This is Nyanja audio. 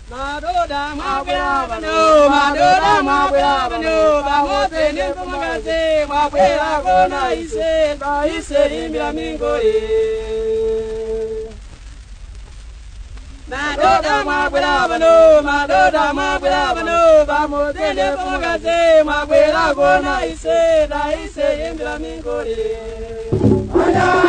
Madoda mabwera bano, madoda mabwera bano, bamote ne kumagaze, mabwera kona ise imbira mingore. Madoda mabwera bano, bamote ne kumagaze, mabwera kona ise imbira mingore.